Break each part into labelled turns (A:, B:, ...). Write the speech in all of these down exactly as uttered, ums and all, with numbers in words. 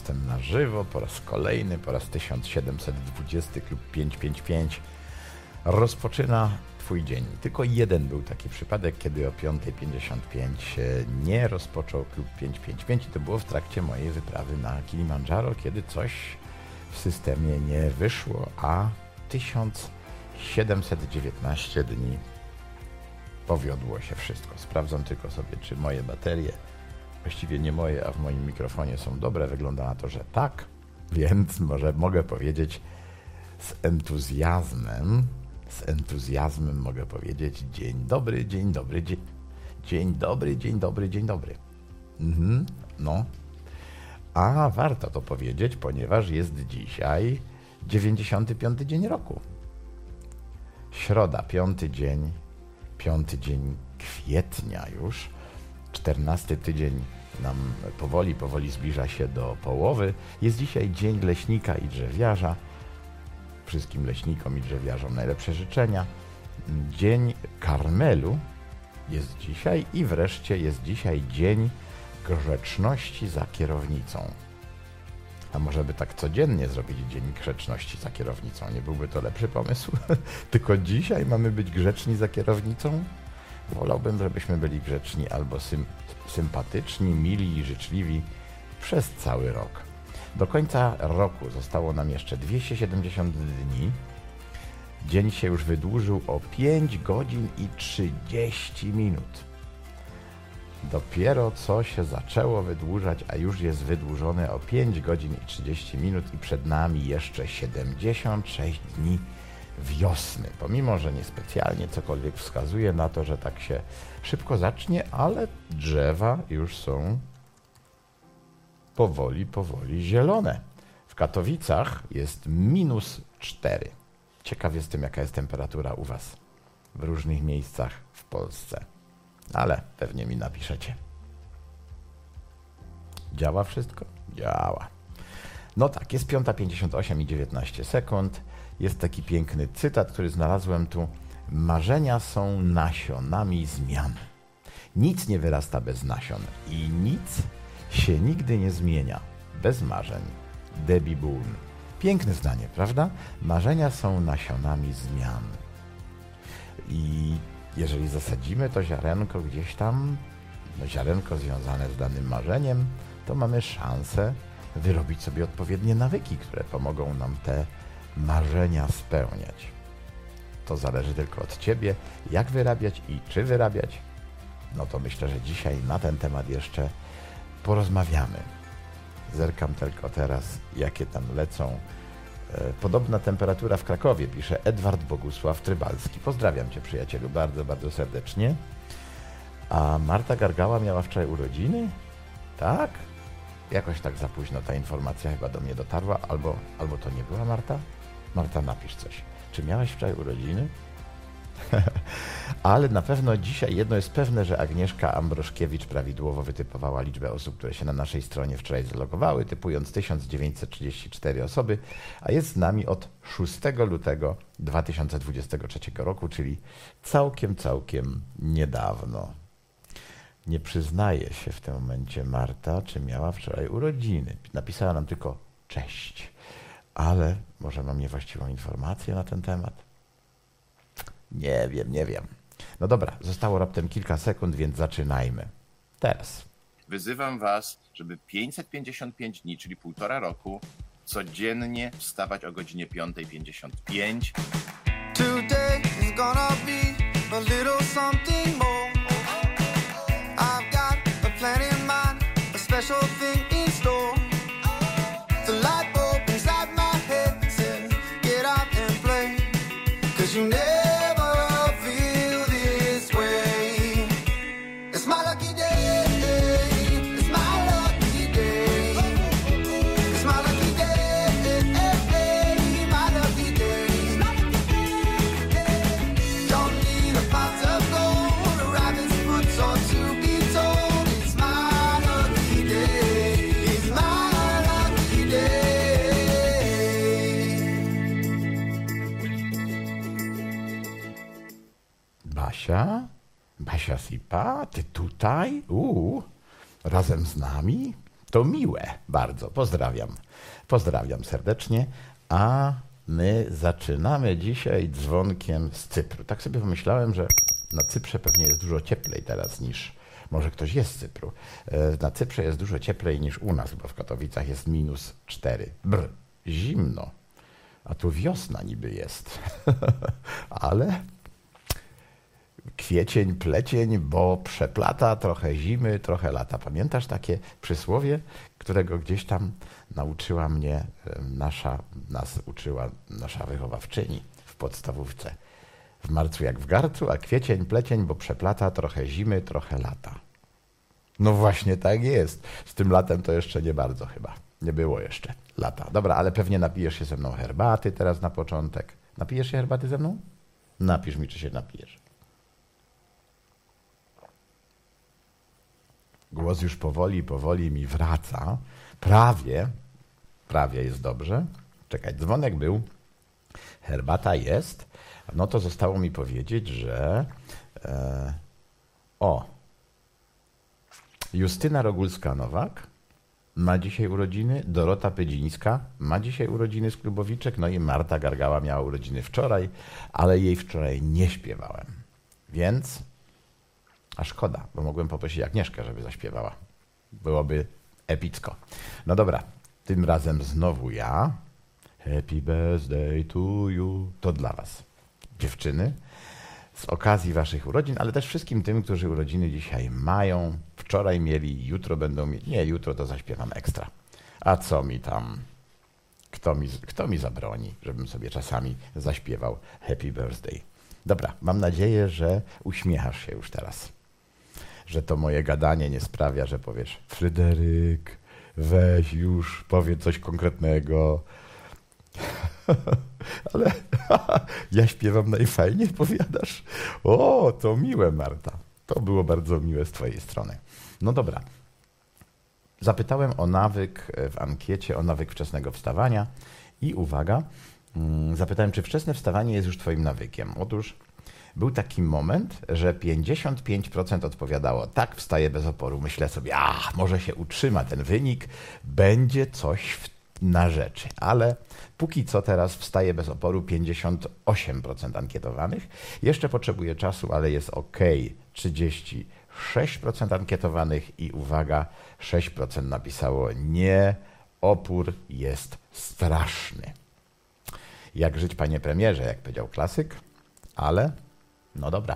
A: jestem na żywo po raz kolejny, po raz tysiąc siedemset dwudziesty, klub pięćset pięćdziesiąt pięć rozpoczyna Twój dzień. Tylko jeden był taki przypadek, kiedy o piąta pięćdziesiąt pięć nie rozpoczął klub pięćset pięćdziesiąt pięć i to było w trakcie mojej wyprawy na Kilimandżaro, kiedy coś w systemie nie wyszło, a tysiąc siedemset dziewiętnaście dni powiodło się wszystko. Sprawdzam tylko sobie, czy moje baterie, właściwie nie moje, a w moim mikrofonie są dobre. Wygląda na to, że tak, więc może mogę powiedzieć z entuzjazmem, z entuzjazmem mogę powiedzieć dzień dobry, dzień dobry, dzień, dzień dobry, dzień dobry, dzień dobry. Mhm, no. A warto to powiedzieć, ponieważ jest dzisiaj dziewięćdziesiąty piąty dzień roku. Środa, piąty dzień, piąty dzień kwietnia już. czternasty tydzień nam powoli, powoli zbliża się do połowy. Jest dzisiaj dzień leśnika i drzewiarza. Wszystkim leśnikom i drzewiarzom najlepsze życzenia. Dzień karmelu jest dzisiaj i wreszcie jest dzisiaj dzień grzeczności za kierownicą. A może by tak codziennie zrobić dzień grzeczności za kierownicą? Nie byłby to lepszy pomysł? Tylko dzisiaj mamy być grzeczni za kierownicą? Wolałbym, żebyśmy byli grzeczni albo sym, sympatyczni, mili i życzliwi przez cały rok. Do końca roku zostało nam jeszcze dwieście siedemdziesiąt dni. Dzień się już wydłużył o pięć godzin i trzydzieści minut. Dopiero co się zaczęło wydłużać, a już jest wydłużone o pięć godzin i trzydzieści minut i przed nami jeszcze siedemdziesiąt sześć dni wiosny. Pomimo, że niespecjalnie cokolwiek wskazuje na to, że tak się szybko zacznie, ale drzewa już są powoli, powoli zielone. W Katowicach jest minus cztery. Ciekaw jestem, jaka jest temperatura u Was w różnych miejscach w Polsce. Ale pewnie mi napiszecie. Działa wszystko? Działa. No tak, jest piąta pięćdziesiąt osiem i dziewiętnaście sekund. Jest taki piękny cytat, który znalazłem tu. Marzenia są nasionami zmian. Nic nie wyrasta bez nasion i nic się nigdy nie zmienia bez marzeń. Debbie Boone. Piękne zdanie, prawda? Marzenia są nasionami zmian. I jeżeli zasadzimy to ziarenko gdzieś tam, no ziarenko związane z danym marzeniem, to mamy szansę wyrobić sobie odpowiednie nawyki, które pomogą nam te marzenia spełniać. To zależy tylko od Ciebie, jak wyrabiać i czy wyrabiać. No to myślę, że dzisiaj na ten temat jeszcze porozmawiamy. Zerkam tylko teraz, jakie tam lecą. Podobna temperatura w Krakowie, pisze Edward Bogusław Trybalski. Pozdrawiam Cię, przyjacielu, bardzo, bardzo serdecznie. A Marta Gargała miała wczoraj urodziny? Tak? Jakoś tak za późno ta informacja chyba do mnie dotarła, albo, albo to nie była Marta? Marta, napisz coś. Czy miałaś wczoraj urodziny? Ale na pewno dzisiaj jedno jest pewne, że Agnieszka Ambroszkiewicz prawidłowo wytypowała liczbę osób, które się na naszej stronie wczoraj zalogowały, typując tysiąc dziewięćset trzydzieści cztery osoby, a jest z nami od szóstego lutego dwa tysiące dwudziestego trzeciego roku, czyli całkiem, całkiem niedawno. Nie przyznaje się w tym momencie Marta, czy miała wczoraj urodziny. Napisała nam tylko cześć, ale może mam niewłaściwą informację na ten temat? Nie wiem, nie wiem. No dobra, zostało raptem kilka sekund, więc zaczynajmy. Teraz.
B: Wyzywam Was, żeby pięćset pięćdziesiąt pięć dni, czyli półtora roku, codziennie wstawać o godzinie piąta pięćdziesiąt pięć.
C: Today is gonna be a little something more. I've got a plan in mind, a special thing in store. The light bulb inside my head says, get out and play, 'cause you never
A: Basia? Basia Sipa? Ty tutaj? Uuu, razem z nami? To miłe bardzo. Pozdrawiam. Pozdrawiam serdecznie. A my zaczynamy dzisiaj dzwonkiem z Cypru. Tak sobie pomyślałem, że na Cyprze pewnie jest dużo cieplej teraz niż... Może ktoś jest z Cypru. Na Cyprze jest dużo cieplej niż u nas, bo w Katowicach jest minus cztery. Brr, zimno. A tu wiosna niby jest. Ale kwiecień, plecień, bo przeplata trochę zimy, trochę lata. Pamiętasz takie przysłowie, którego gdzieś tam nauczyła mnie nasza, nas uczyła nasza wychowawczyni w podstawówce. W marcu jak w garcu, a kwiecień, plecień, bo przeplata trochę zimy, trochę lata. No właśnie tak jest. Z tym latem to jeszcze nie bardzo chyba. Nie było jeszcze lata. Dobra, ale pewnie napijesz się ze mną herbaty teraz na początek. Napijesz się herbaty ze mną? Napisz mi, czy się napijesz. Głos już powoli, powoli mi wraca. Prawie, prawie jest dobrze. Czekaj, dzwonek był. Herbata jest. No to zostało mi powiedzieć, że e, o, Justyna Rogulska-Nowak ma dzisiaj urodziny, Dorota Pydzińska ma dzisiaj urodziny z Klubowiczek, no i Marta Gargała miała urodziny wczoraj, ale jej wczoraj nie śpiewałem. Więc, a szkoda, bo mogłem poprosić Agnieszkę, żeby zaśpiewała. Byłoby epicko. No dobra, tym razem znowu ja. Happy birthday to you. To dla was, dziewczyny, z okazji waszych urodzin, ale też wszystkim tym, którzy urodziny dzisiaj mają, wczoraj mieli, jutro będą mieli. Nie, jutro to zaśpiewam ekstra. A co mi tam, kto mi, kto mi zabroni, żebym sobie czasami zaśpiewał happy birthday. Dobra, mam nadzieję, że uśmiechasz się już teraz. Że to moje gadanie nie sprawia, że powiesz: Fryderyk, weź już, powiedz coś konkretnego. Ale ja śpiewam najfajniej, powiadasz? O, to miłe, Marta. To było bardzo miłe z twojej strony. No dobra. Zapytałem o nawyk w ankiecie, o nawyk wczesnego wstawania i uwaga, zapytałem, czy wczesne wstawanie jest już twoim nawykiem. Otóż był taki moment, że pięćdziesiąt pięć procent odpowiadało: tak, wstaję bez oporu. Myślę sobie, a może się utrzyma ten wynik, będzie coś w na rzeczy, ale póki co teraz wstaje bez oporu pięćdziesiąt osiem procent ankietowanych. Jeszcze potrzebuje czasu, ale jest ok. trzydzieści sześć procent ankietowanych i uwaga, sześć procent napisało nie, opór jest straszny. Jak żyć, panie premierze, jak powiedział klasyk, ale no dobra.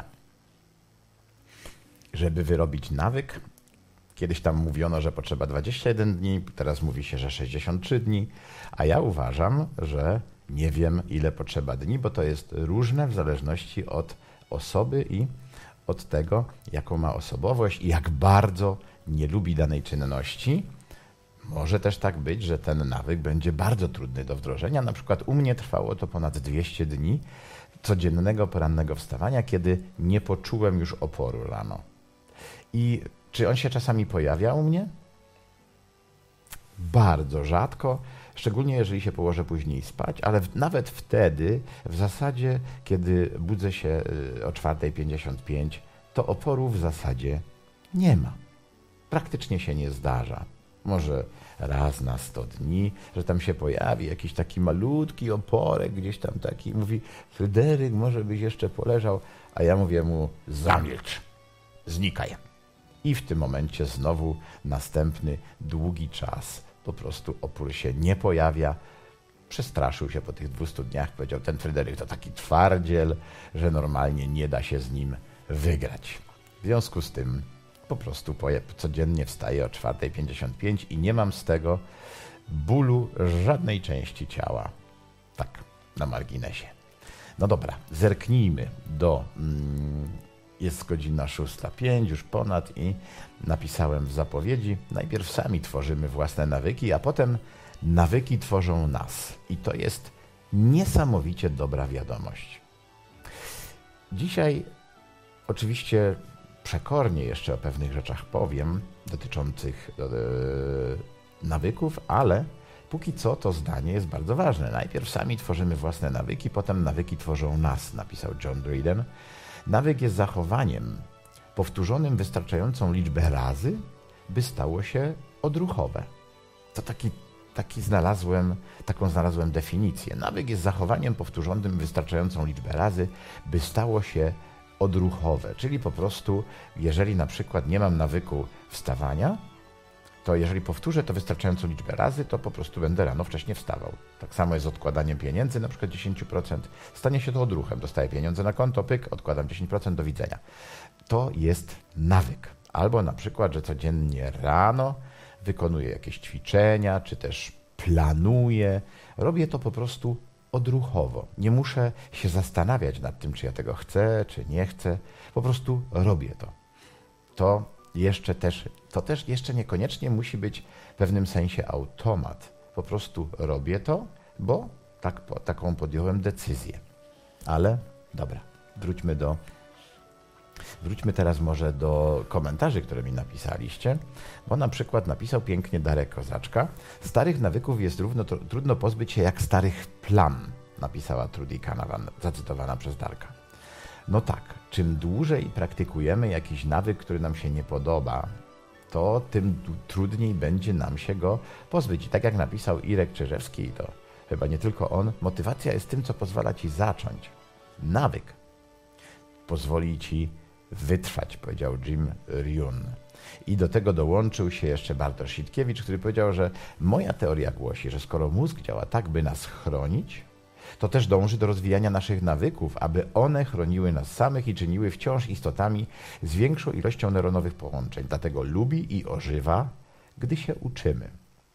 A: Żeby wyrobić nawyk, kiedyś tam mówiono, że potrzeba dwadzieścia jeden dni, teraz mówi się, że sześćdziesiąt trzy dni, a ja uważam, że nie wiem, ile potrzeba dni, bo to jest różne w zależności od osoby i od tego, jaką ma osobowość i jak bardzo nie lubi danej czynności. Może też tak być, że ten nawyk będzie bardzo trudny do wdrożenia. Na przykład u mnie trwało to ponad dwieście dni codziennego porannego wstawania, kiedy nie poczułem już oporu rano. I czy on się czasami pojawia u mnie? Bardzo rzadko, szczególnie jeżeli się położę później spać, ale w, nawet wtedy, w zasadzie, kiedy budzę się o czwarta pięćdziesiąt pięć, to oporu w zasadzie nie ma. Praktycznie się nie zdarza. Może raz na sto dni, że tam się pojawi jakiś taki malutki oporek, gdzieś tam taki, mówi: Fryderyk, może byś jeszcze poleżał, a ja mówię mu: zamilcz, znikaj. I w tym momencie znowu następny długi czas po prostu opór się nie pojawia. Przestraszył się po tych dwustu dniach, powiedział: ten Fryderyk to taki twardziel, że normalnie nie da się z nim wygrać. W związku z tym po prostu codziennie wstaję o czwarta pięćdziesiąt pięć i nie mam z tego bólu żadnej części ciała. Tak, na marginesie. No dobra, zerknijmy do... Mm, jest godzina szósta pięć, już ponad, i napisałem w zapowiedzi: najpierw sami tworzymy własne nawyki, a potem nawyki tworzą nas. I to jest niesamowicie dobra wiadomość. Dzisiaj oczywiście przekornie jeszcze o pewnych rzeczach powiem dotyczących yy, nawyków, ale póki co to zdanie jest bardzo ważne. Najpierw sami tworzymy własne nawyki, potem nawyki tworzą nas, napisał John Dryden. Nawyk jest zachowaniem powtórzonym wystarczającą liczbę razy, by stało się odruchowe. To taki, taki znalazłem, taką znalazłem definicję. Nawyk jest zachowaniem powtórzonym wystarczającą liczbę razy, by stało się odruchowe. Czyli po prostu, jeżeli na przykład nie mam nawyku wstawania, to jeżeli powtórzę to wystarczającą liczbę razy, to po prostu będę rano wcześniej wstawał. Tak samo jest z odkładaniem pieniędzy, na przykład dziesięć procent. Stanie się to odruchem. Dostaję pieniądze na konto, pyk, odkładam dziesięć procent, do widzenia. To jest nawyk. Albo na przykład, że codziennie rano wykonuję jakieś ćwiczenia, czy też planuję. Robię to po prostu odruchowo. Nie muszę się zastanawiać nad tym, czy ja tego chcę, czy nie chcę. Po prostu robię to. To jeszcze też, to też jeszcze niekoniecznie musi być w pewnym sensie automat. Po prostu robię to, bo tak, po, taką podjąłem decyzję. Ale dobra, wróćmy do Wróćmy teraz może do komentarzy, które mi napisaliście, bo na przykład napisał pięknie Darek Kozaczka: starych nawyków jest równo to, trudno pozbyć się jak starych plam, napisała Trudy Canavan, zacytowana przez Darka. No tak, czym dłużej praktykujemy jakiś nawyk, który nam się nie podoba, to tym trudniej będzie nam się go pozbyć. I tak jak napisał Irek Czyżewski, to chyba nie tylko on, motywacja jest tym, co pozwala ci zacząć. Nawyk pozwoli ci wytrwać, powiedział Jim Rohn. I do tego dołączył się jeszcze Bartosz Sitkiewicz, który powiedział, że moja teoria głosi, że skoro mózg działa tak, by nas chronić, to też dąży do rozwijania naszych nawyków, aby one chroniły nas samych i czyniły wciąż istotami z większą ilością neuronowych połączeń. Dlatego lubi i ożywa, gdy się uczymy.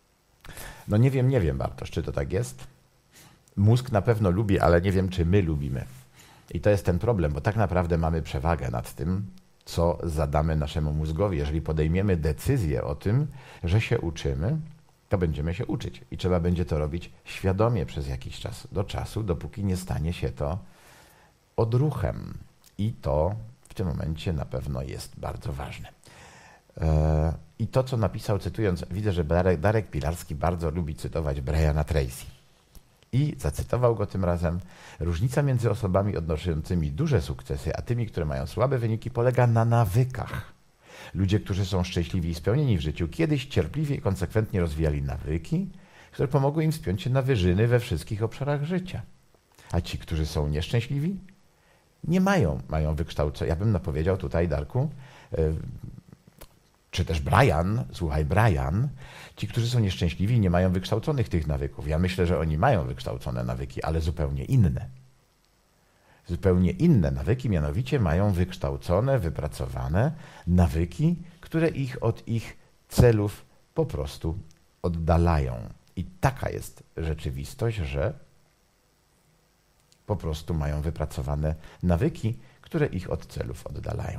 A: No nie wiem, nie wiem, Bartosz, czy to tak jest? Mózg na pewno lubi, ale nie wiem, czy my lubimy. I to jest ten problem, bo tak naprawdę mamy przewagę nad tym, co zadamy naszemu mózgowi. Jeżeli podejmiemy decyzję o tym, że się uczymy, to będziemy się uczyć. I trzeba będzie to robić świadomie przez jakiś czas, do czasu, dopóki nie stanie się to odruchem. I to w tym momencie na pewno jest bardzo ważne. I to, co napisał, cytując, widzę, że Darek, Darek Pilarski bardzo lubi cytować Briana Tracy. I zacytował go tym razem: różnica między osobami odnoszącymi duże sukcesy, a tymi, które mają słabe wyniki, polega na nawykach. Ludzie, którzy są szczęśliwi i spełnieni w życiu, kiedyś cierpliwie i konsekwentnie rozwijali nawyki, które pomogły im wspiąć się na wyżyny we wszystkich obszarach życia. A ci, którzy są nieszczęśliwi, nie mają, mają wykształcone. Ja bym napowiedział tutaj, Darku, yy, czy też Brian, słuchaj, Brian, ci, którzy są nieszczęśliwi, nie mają wykształconych tych nawyków. Ja myślę, że oni mają wykształcone nawyki, ale zupełnie inne. Zupełnie inne nawyki, mianowicie mają wykształcone, wypracowane nawyki, które ich od ich celów po prostu oddalają. I taka jest rzeczywistość, że po prostu mają wypracowane nawyki, które ich od celów oddalają.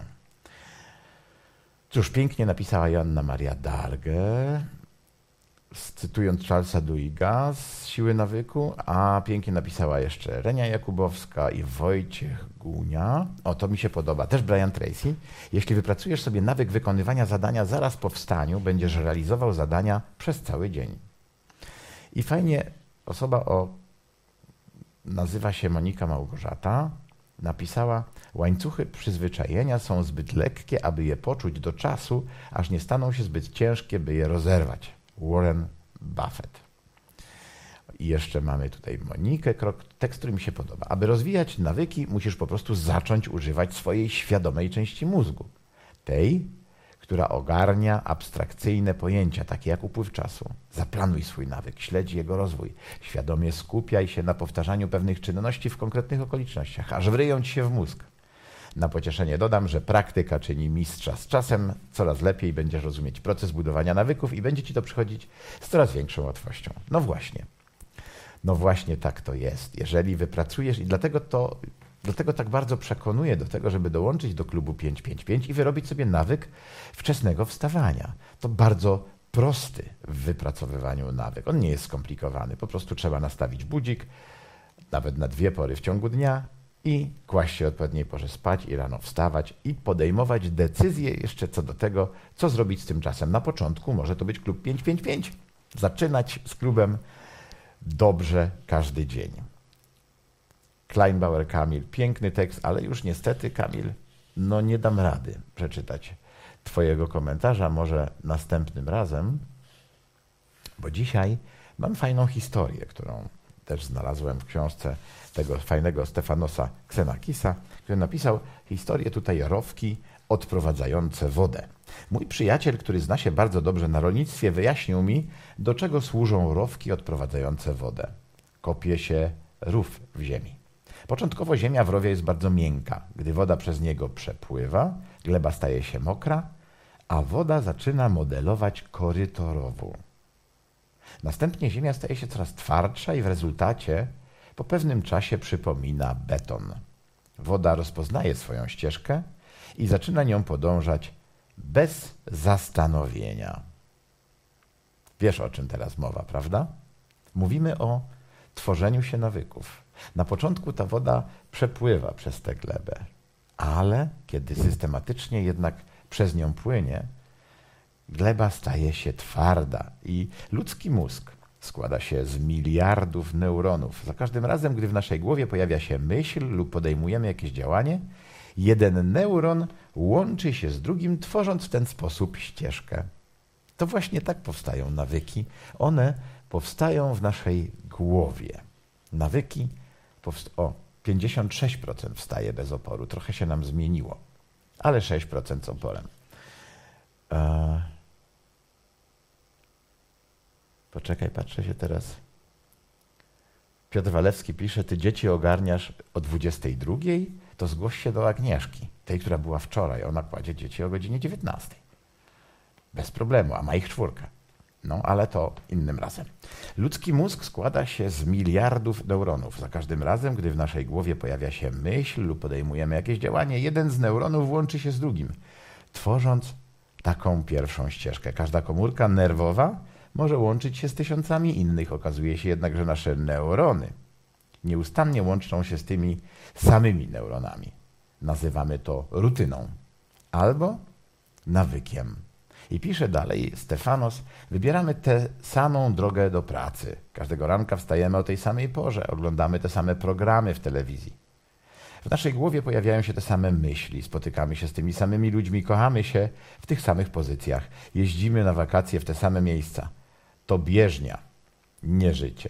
A: Cóż, pięknie napisała Joanna Maria Darge, cytując Charlesa Duhiga z Siły Nawyku, a pięknie napisała jeszcze Renia Jakubowska i Wojciech Gunia. O, to mi się podoba. Też Brian Tracy. Jeśli wypracujesz sobie nawyk wykonywania zadania zaraz po wstaniu, będziesz realizował zadania przez cały dzień. I fajnie osoba o nazywa się Monika Małgorzata, napisała: łańcuchy przyzwyczajenia są zbyt lekkie, aby je poczuć do czasu, aż nie staną się zbyt ciężkie, by je rozerwać. Warren Buffett. I jeszcze mamy tutaj Monikę, tekst, który mi się podoba. Aby rozwijać nawyki, musisz po prostu zacząć używać swojej świadomej części mózgu. Tej, która ogarnia abstrakcyjne pojęcia, takie jak upływ czasu. Zaplanuj swój nawyk, śledź jego rozwój. Świadomie skupiaj się na powtarzaniu pewnych czynności w konkretnych okolicznościach, aż wryją ci się w mózg. Na pocieszenie dodam, że praktyka czyni mistrza. Z czasem coraz lepiej będziesz rozumieć proces budowania nawyków i będzie ci to przychodzić z coraz większą łatwością. No właśnie. No właśnie tak to jest. Jeżeli wypracujesz, i dlatego to, dlatego tak bardzo przekonuję do tego, żeby dołączyć do klubu pięć pięć pięć i wyrobić sobie nawyk wczesnego wstawania. To bardzo prosty w wypracowywaniu nawyk. On nie jest skomplikowany. Po prostu trzeba nastawić budzik, nawet na dwie pory w ciągu dnia, i kłaść się o odpowiedniej porze spać i rano wstawać i podejmować decyzje jeszcze co do tego, co zrobić z tym czasem. Na początku może to być klub pięć pięć pięć. Zaczynać z klubem dobrze każdy dzień. Kleinbauer Kamil, piękny tekst, ale już niestety, Kamil, no nie dam rady przeczytać twojego komentarza. Może następnym razem. Bo dzisiaj mam fajną historię, którą też znalazłem w książce tego fajnego Stefanosa Xenakisa, który napisał historię tutaj rowki odprowadzające wodę. Mój przyjaciel, który zna się bardzo dobrze na rolnictwie, wyjaśnił mi, do czego służą rowki odprowadzające wodę. Kopie się rów w ziemi. Początkowo ziemia w rowie jest bardzo miękka. Gdy woda przez niego przepływa, gleba staje się mokra, a woda zaczyna modelować koryto rowu. Następnie ziemia staje się coraz twardsza i w rezultacie po pewnym czasie przypomina beton. Woda rozpoznaje swoją ścieżkę i zaczyna nią podążać bez zastanowienia. Wiesz, o czym teraz mowa, prawda? Mówimy o tworzeniu się nawyków. Na początku ta woda przepływa przez tę glebę, ale kiedy systematycznie jednak przez nią płynie, gleba staje się twarda i ludzki mózg składa się z miliardów neuronów. Za każdym razem, gdy w naszej głowie pojawia się myśl lub podejmujemy jakieś działanie, jeden neuron łączy się z drugim, tworząc w ten sposób ścieżkę. To właśnie tak powstają nawyki. One powstają w naszej głowie. Nawyki, powst- o, pięćdziesiąt sześć procent wstaje bez oporu. Trochę się nam zmieniło, ale sześć procent z oporem. Eee... Poczekaj, patrzę się teraz. Piotr Walewski pisze, ty dzieci ogarniasz o dwudziestej drugiej, to zgłoś się do Agnieszki, tej, która była wczoraj. Ona kładzie dzieci o godzinie dziewiętnastej. Bez problemu, a ma ich czwórkę. No, ale to innym razem. Ludzki mózg składa się z miliardów neuronów. Za każdym razem, gdy w naszej głowie pojawia się myśl lub podejmujemy jakieś działanie, jeden z neuronów łączy się z drugim, tworząc taką pierwszą ścieżkę. Każda komórka nerwowa może łączyć się z tysiącami innych. Okazuje się jednak, że nasze neurony nieustannie łączą się z tymi samymi neuronami. Nazywamy to rutyną albo nawykiem. I pisze dalej Stefanos, wybieramy tę samą drogę do pracy. Każdego ranka wstajemy o tej samej porze, oglądamy te same programy w telewizji. W naszej głowie pojawiają się te same myśli, spotykamy się z tymi samymi ludźmi, kochamy się w tych samych pozycjach, jeździmy na wakacje w te same miejsca. To bieżnia, nie życie.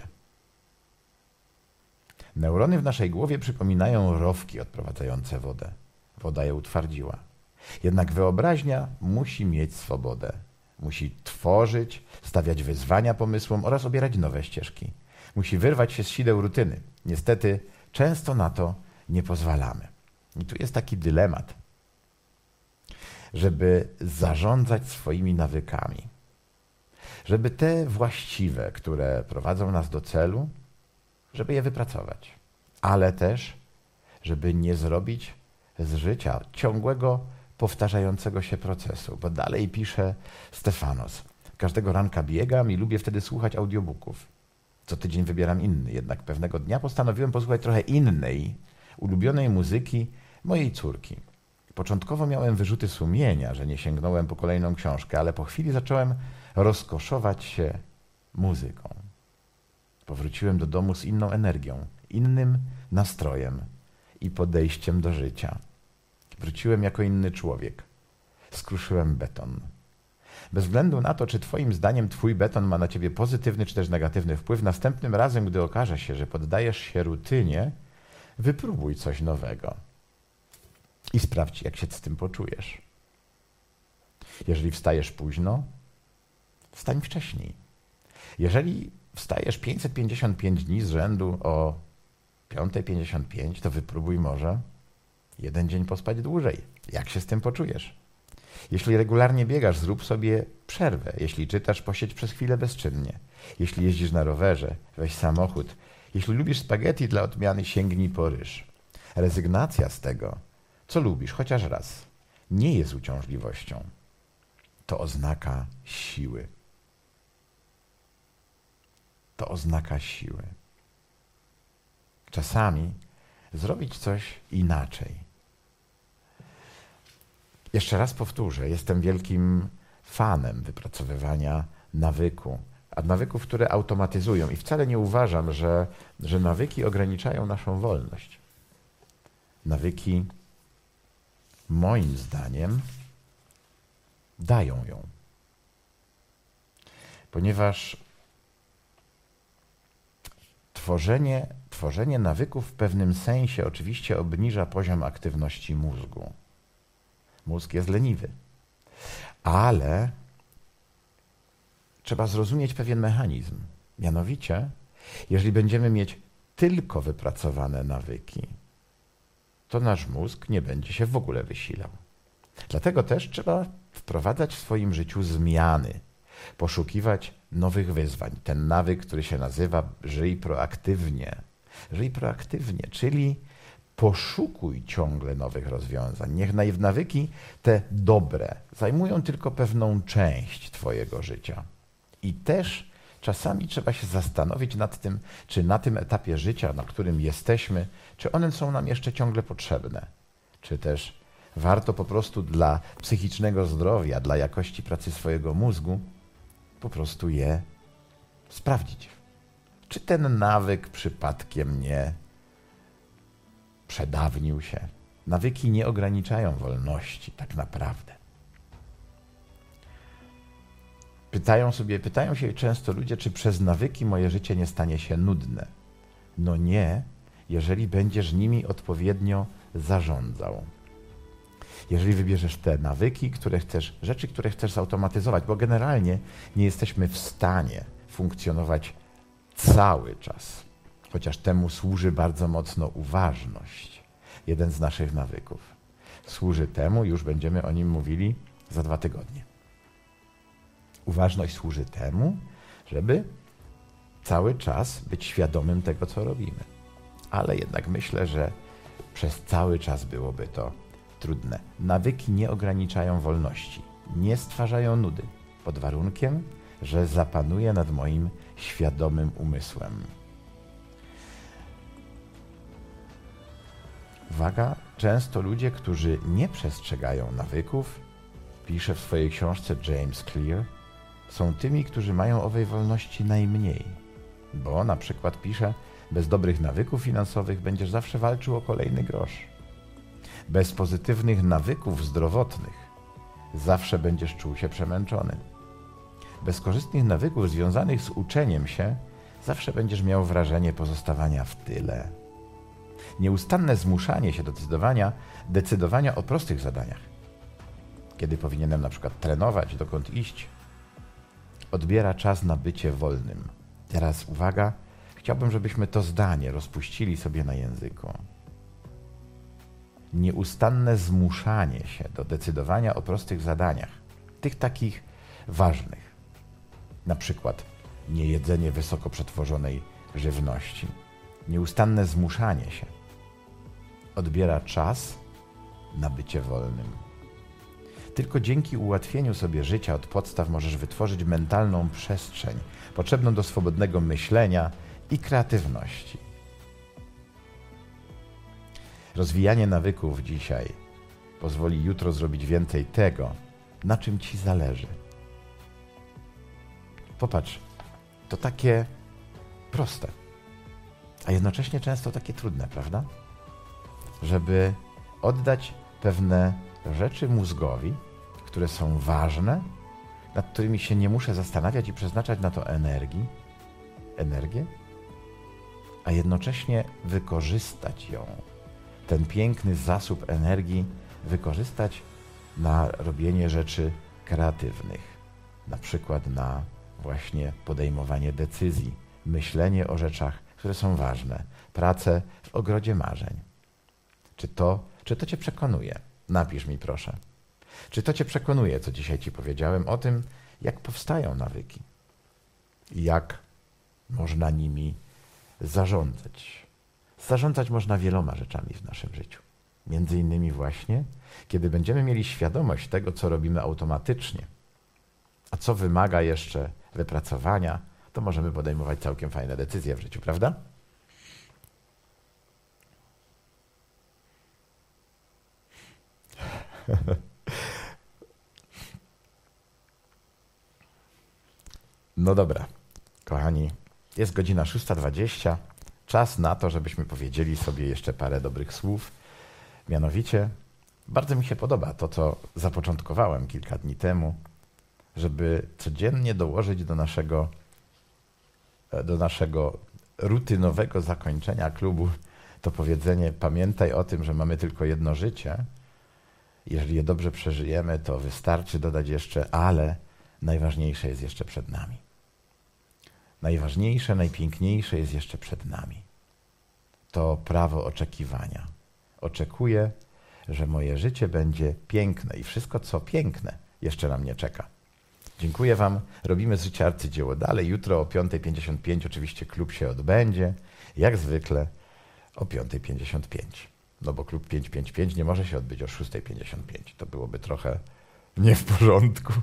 A: Neurony w naszej głowie przypominają rowki odprowadzające wodę. Woda je utwardziła. Jednak wyobraźnia musi mieć swobodę. Musi tworzyć, stawiać wyzwania pomysłom oraz obierać nowe ścieżki. Musi wyrwać się z sideł rutyny. Niestety często na to nie pozwalamy. I tu jest taki dylemat, żeby zarządzać swoimi nawykami. Żeby te właściwe, które prowadzą nas do celu, żeby je wypracować. Ale też, żeby nie zrobić z życia ciągłego, powtarzającego się procesu. Bo dalej pisze Stefanos. Każdego ranka biegam i lubię wtedy słuchać audiobooków. Co tydzień wybieram inny. Jednak pewnego dnia postanowiłem posłuchać trochę innej, ulubionej muzyki mojej córki. Początkowo miałem wyrzuty sumienia, że nie sięgnąłem po kolejną książkę, ale po chwili zacząłem rozkoszować się muzyką. Powróciłem do domu z inną energią, innym nastrojem i podejściem do życia. Wróciłem jako inny człowiek. Skruszyłem beton. Bez względu na to, czy twoim zdaniem twój beton ma na ciebie pozytywny czy też negatywny wpływ, następnym razem, gdy okaże się, że poddajesz się rutynie, wypróbuj coś nowego i sprawdź, jak się z tym poczujesz. Jeżeli wstajesz późno, wstań wcześniej. Jeżeli wstajesz pięćset pięćdziesiąt pięć dni z rzędu o piąta pięćdziesiąt pięć, to wypróbuj może jeden dzień pospać dłużej. Jak się z tym poczujesz? Jeśli regularnie biegasz, zrób sobie przerwę. Jeśli czytasz, posiedź przez chwilę bezczynnie. Jeśli jeździsz na rowerze, weź samochód. Jeśli lubisz spaghetti, dla odmiany sięgnij po ryż. Rezygnacja z tego, co lubisz, chociaż raz, nie jest uciążliwością. To oznaka siły. To oznaka siły. Czasami zrobić coś inaczej. Jeszcze raz powtórzę, jestem wielkim fanem wypracowywania nawyku, a nawyków, które automatyzują i wcale nie uważam, że, że nawyki ograniczają naszą wolność. Nawyki, moim zdaniem, dają ją. Ponieważ tworzenie, tworzenie nawyków w pewnym sensie oczywiście obniża poziom aktywności mózgu. Mózg jest leniwy. Ale trzeba zrozumieć pewien mechanizm. Mianowicie, jeżeli będziemy mieć tylko wypracowane nawyki, to nasz mózg nie będzie się w ogóle wysilał. Dlatego też trzeba wprowadzać w swoim życiu zmiany, poszukiwać nowych wyzwań. Ten nawyk, który się nazywa żyj proaktywnie. Żyj proaktywnie, czyli poszukuj ciągle nowych rozwiązań. Niech nawyki te dobre zajmują tylko pewną część twojego życia. I też czasami trzeba się zastanowić nad tym, czy na tym etapie życia, na którym jesteśmy, czy one są nam jeszcze ciągle potrzebne. Czy też warto po prostu dla psychicznego zdrowia, dla jakości pracy swojego mózgu po prostu je sprawdzić. Czy ten nawyk przypadkiem nie przedawnił się? Nawyki nie ograniczają wolności tak naprawdę. Pytają sobie, pytają się często ludzie, czy przez nawyki moje życie nie stanie się nudne. No nie, jeżeli będziesz nimi odpowiednio zarządzał. Jeżeli wybierzesz te nawyki, które chcesz, rzeczy, które chcesz zautomatyzować, bo generalnie nie jesteśmy w stanie funkcjonować cały czas, chociaż temu służy bardzo mocno uważność. Jeden z naszych nawyków służy temu, już będziemy o nim mówili za dwa tygodnie. Uważność służy temu, żeby cały czas być świadomym tego, co robimy. Ale jednak myślę, że przez cały czas byłoby to trudne. Nawyki nie ograniczają wolności, nie stwarzają nudy, pod warunkiem, że zapanuje nad moim świadomym umysłem. Uwaga, często ludzie, którzy nie przestrzegają nawyków, pisze w swojej książce James Clear, są tymi, którzy mają owej wolności najmniej. Bo na przykład pisze, bez dobrych nawyków finansowych będziesz zawsze walczył o kolejny grosz. Bez pozytywnych nawyków zdrowotnych zawsze będziesz czuł się przemęczony. Bez korzystnych nawyków związanych z uczeniem się zawsze będziesz miał wrażenie pozostawania w tyle. Nieustanne zmuszanie się do decydowania, decydowania o prostych zadaniach. Kiedy powinienem na przykład trenować, dokąd iść, odbiera czas na bycie wolnym. Teraz uwaga, chciałbym, żebyśmy to zdanie rozpuścili sobie na języku. Nieustanne zmuszanie się do decydowania o prostych zadaniach, tych takich ważnych. Na przykład niejedzenie wysoko przetworzonej żywności. Nieustanne zmuszanie się odbiera czas na bycie wolnym. Tylko dzięki ułatwieniu sobie życia od podstaw możesz wytworzyć mentalną przestrzeń potrzebną do swobodnego myślenia i kreatywności. Rozwijanie nawyków dzisiaj pozwoli jutro zrobić więcej tego, na czym ci zależy. Popatrz, to takie proste, a jednocześnie często takie trudne, prawda? Żeby oddać pewne rzeczy mózgowi, które są ważne, nad którymi się nie muszę zastanawiać i przeznaczać na to energii, energię, a jednocześnie wykorzystać ją, ten piękny zasób energii, wykorzystać na robienie rzeczy kreatywnych, na przykład na właśnie podejmowanie decyzji, myślenie o rzeczach, które są ważne, pracę w ogrodzie marzeń. Czy to, czy to cię przekonuje? Napisz mi proszę. Czy to cię przekonuje, co dzisiaj ci powiedziałem o tym, jak powstają nawyki i jak można nimi zarządzać? Zarządzać można wieloma rzeczami w naszym życiu. Między innymi właśnie, kiedy będziemy mieli świadomość tego, co robimy automatycznie, a co wymaga jeszcze wypracowania, to możemy podejmować całkiem fajne decyzje w życiu, prawda? No dobra, kochani, jest godzina szósta dwadzieścia. Czas na to, żebyśmy powiedzieli sobie jeszcze parę dobrych słów. Mianowicie, bardzo mi się podoba to, co zapoczątkowałem kilka dni temu, żeby codziennie dołożyć do naszego, do naszego rutynowego zakończenia klubu to powiedzenie: pamiętaj o tym, że mamy tylko jedno życie. Jeżeli je dobrze przeżyjemy, to wystarczy dodać jeszcze, ale najważniejsze jest jeszcze przed nami. Najważniejsze, najpiękniejsze jest jeszcze przed nami. To prawo oczekiwania. Oczekuję, że moje życie będzie piękne i wszystko, co piękne, jeszcze na mnie czeka. Dziękuję wam. Robimy z życia arcydzieło dalej. Jutro o piąta pięćdziesiąt pięć oczywiście klub się odbędzie. Jak zwykle o piąta pięćdziesiąt pięć. No bo klub pięć pięć pięć nie może się odbyć o szósta pięćdziesiąt pięć. To byłoby trochę nie w porządku.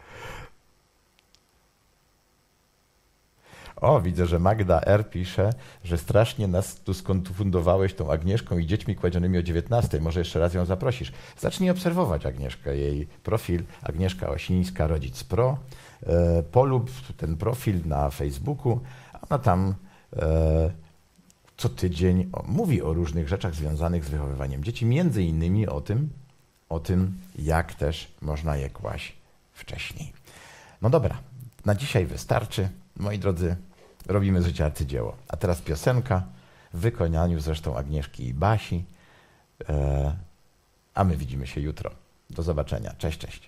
A: O, widzę, że Magda R. pisze, że strasznie nas tu skonfundowałeś tą Agnieszką i dziećmi kładzionymi o dziewiętnastej. Może jeszcze raz ją zaprosisz. Zacznij obserwować Agnieszkę, jej profil. Agnieszka Osińska, Rodzic Pro. E, polub ten profil na Facebooku. Ona tam e, co tydzień o, mówi o różnych rzeczach związanych z wychowywaniem dzieci. Między innymi o tym, o tym, jak też można je kłaść wcześniej. No dobra, na dzisiaj wystarczy. Moi drodzy, robimy z życia arcydzieło. A teraz piosenka w wykonaniu zresztą Agnieszki i Basi. E, a my widzimy się jutro. Do zobaczenia. Cześć, cześć.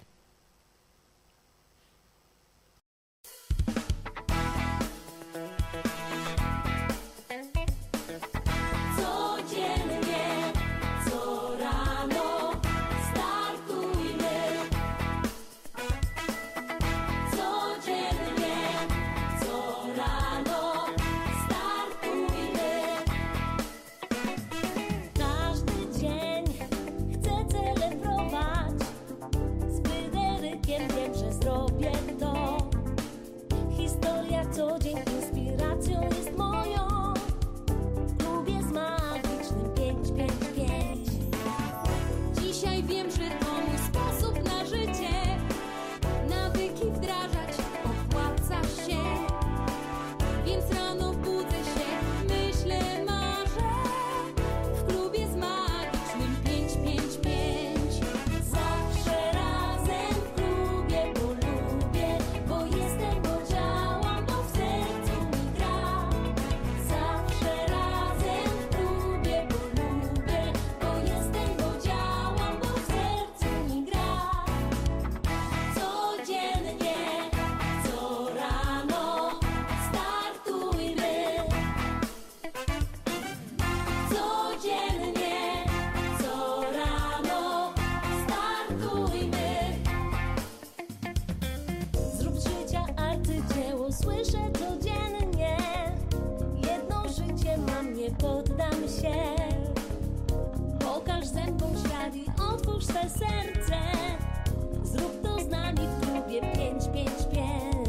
D: Serce, zrób to z nami w klubie pięć pięć pięć.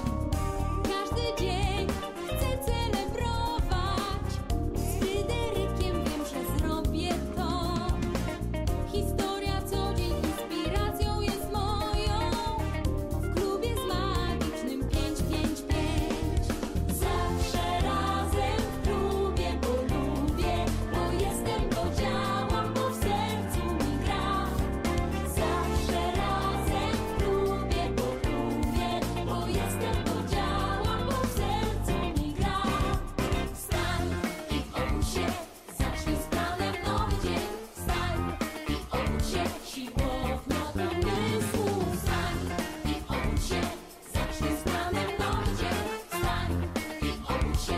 D: Każdy dzień chcę celebrować. Z Fryderykiem wiem, że zrobię to. Historia co dzień inspiracją jest moją. W klubie z magicznym pięć pięć pięć. Zawsze razem w klubie, bo lubię, bo jestem, bo działam, bo w sercu mi gra. Zawsze razem w klubie, bo lubię, bo jestem, bo działam, bo w sercu mi gra. Wstań i obudź się, zacznij z planem nowy dzień. Wstań i obudź się, siłownia umysłu. Wstań i obudź się, zacznij z planem nowy dzień. Wstań i obudź się.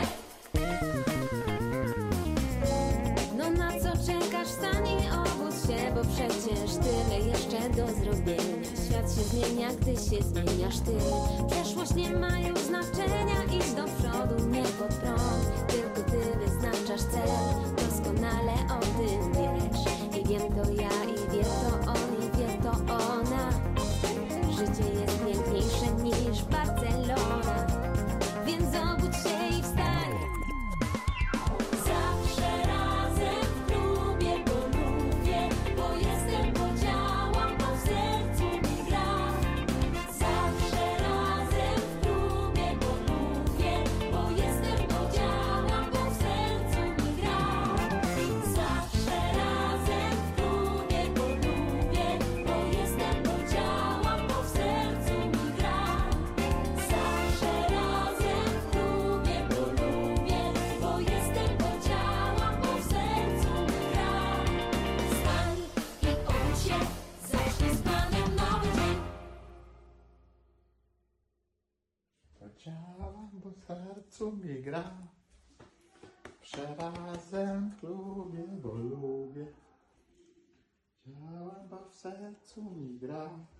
D: No na co czekasz? Wstań i obudź się, bo przecież tyle jeszcze do zrobienia. Świat się zmienia, gdy się zmieniasz ty. Przeszłość nie ma już znaczenia, idź do przodu, nie pod prąd. Tylko ty wyznaczasz cel, doskonale o tym wiesz. I wiem to ja, i wie to on, i wie to ona. Życie jest piękniejsze niż Barcelona. Więc obudź się i wstań. Zawsze razem w klubie, bo lubię, bo jestem, bo działam, bo w sercu mi gra. Zawsze razem w klubie, bo lubię, bo jestem, bo działam,
A: Działam, bo w sercu mi gra. Przerazem lubię, bo lubię. Działam, bo w sercu mi gra.